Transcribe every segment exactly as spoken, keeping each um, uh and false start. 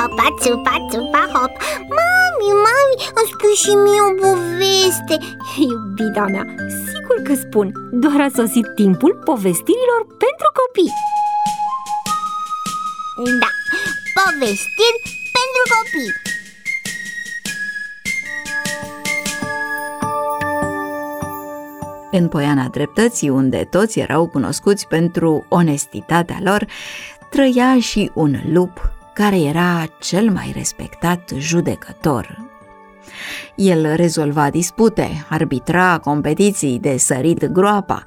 hopa, țupa, țupa, hop. Mami, mami, îmi spui și mie o poveste. Iubita mea, sigur că spun. Doar a sosit timpul povestirilor pentru copii. Da, povestiri pentru copii. În Poiana Dreptății, unde toți erau cunoscuți pentru onestitatea lor, trăia și un lup care era cel mai respectat judecător. El rezolva dispute, arbitra competiții de sărit groapa,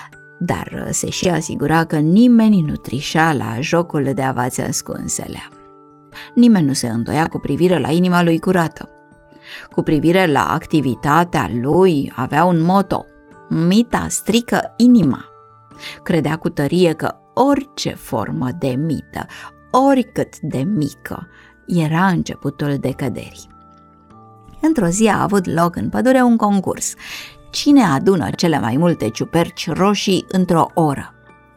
dar se și asigura că nimeni nu trișa la jocul de avați ascunselea. Nimeni nu se îndoia cu privire la inima lui curată. Cu privire la activitatea lui avea un motto: mita strică inima. Credea cu tărie că orice formă de mită, oricât de mică, era începutul decăderii. Într-o zi a avut loc în pădure un concurs: cine adună cele mai multe ciuperci roșii într-o oră?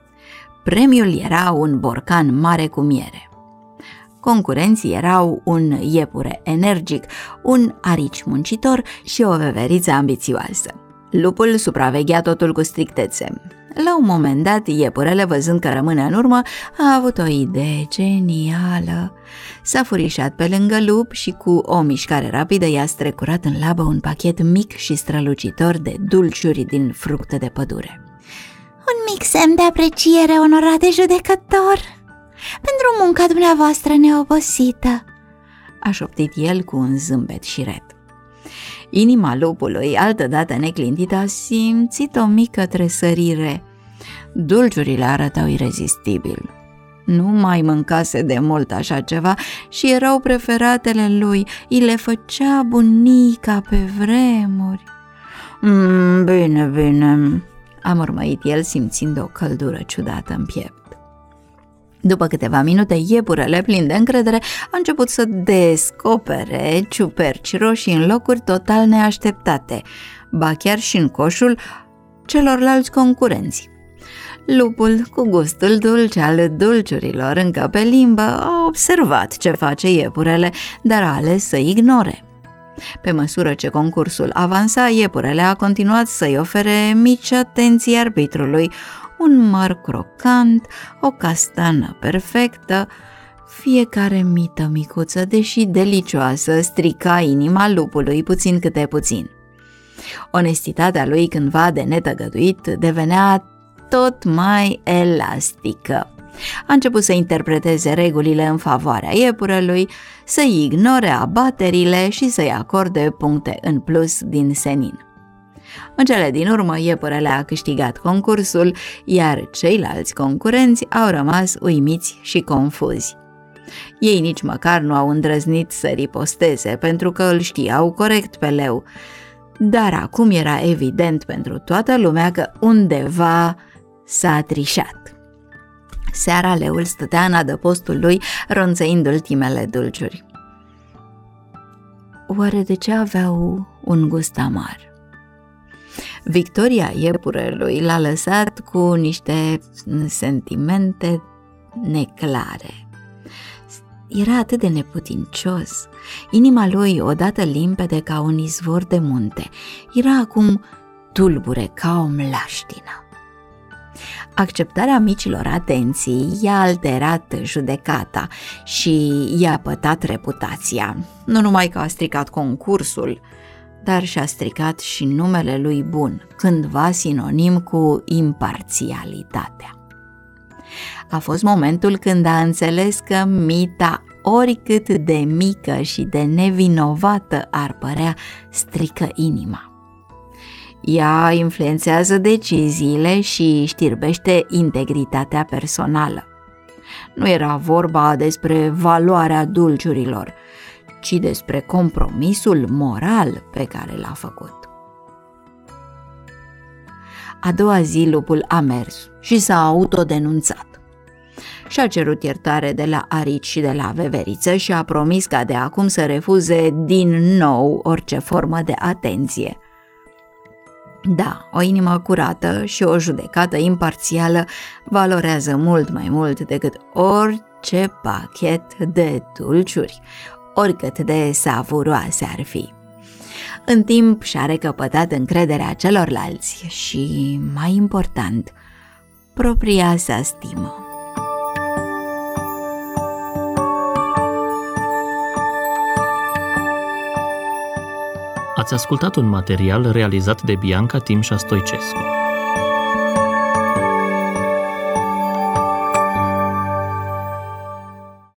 Premiul era un borcan mare cu miere. Concurenții erau un iepure energic, un arici muncitor și o veveriță ambițioasă. Lupul supraveghea totul cu strictețe. La un moment dat, iepurele, văzând că rămâne în urmă, a avut o idee genială. S-a furișat pe lângă lup și cu o mișcare rapidă i-a strecurat în labă un pachet mic și strălucitor de dulciuri din fructe de pădure. Un mic semn de apreciere, onorate judecător, pentru munca dumneavoastră neobosită, a șoptit el cu un zâmbet șiret. Inima lupului, altădată neclintită, a simțit o mică tresărire. Dulciurile arătau irezistibil. Nu mai mâncase de mult așa ceva și erau preferatele lui. I le făcea bunica pe vremuri. Mm, bine, bine, a mormăit el, simțind o căldură ciudată în piept. După câteva minute, iepurele, plin de încredere, a început să descopere ciuperci roșii în locuri total neașteptate, ba chiar și în coșul celorlalți concurenți. Lupul, cu gustul dulce al dulciurilor încă pe limbă, a observat ce face iepurele, dar a ales să ignore. Pe măsură ce concursul avansa, iepurele a continuat să-i ofere mici atenții arbitrului: un măr crocant, o castană perfectă. Fiecare mită micuță, deși delicioasă, strica inima lupului puțin câte puțin. Onestitatea lui, cândva de netăgăduit, devenea tot mai elastică. A început să interpreteze regulile în favoarea iepurelui, să-i ignore abaterile și să-i acorde puncte în plus din senin. În cele din urmă, iepurele a câștigat concursul, iar ceilalți concurenți au rămas uimiți și confuzi. Ei nici măcar nu au îndrăznit să riposteze, pentru că îl știau corect pe leu. Dar acum era evident pentru toată lumea că undeva s-a trișat. Seara, leul stătea în adăpostul lui, ronțăind ultimele dulciuri. Oare de ce aveau un gust amar? Victoria iepurelui l-a lăsat cu niște sentimente neclare. Era atât de neputincios. Inima lui, odată limpede ca un izvor de munte, era acum tulbure ca o mlaștină. Acceptarea micilor atenții i-a alterat judecata și i-a pătat reputația. Nu numai că a stricat concursul, dar și-a stricat și numele lui bun, cândva sinonim cu imparțialitatea. A fost momentul când a înțeles că mita, oricât de mică și de nevinovată ar părea, strică inima. Ea influențează deciziile și știrbește integritatea personală. Nu era vorba despre valoarea dulciurilor, ci despre compromisul moral pe care l-a făcut. A doua zi, lupul a mers și s-a autodenunțat. Și-a cerut iertare de la arici și de la veveriță și a promis ca de acum să refuze din nou orice formă de atenție. Da, o inimă curată și o judecată imparțială valorează mult mai mult decât orice pachet de dulciuri, oricât de savuroase ar fi. În timp și-a recăpătat încrederea celorlalți și, mai important, propria sa stimă. Ați ascultat un material realizat de Bianca Timșa Stoicescu.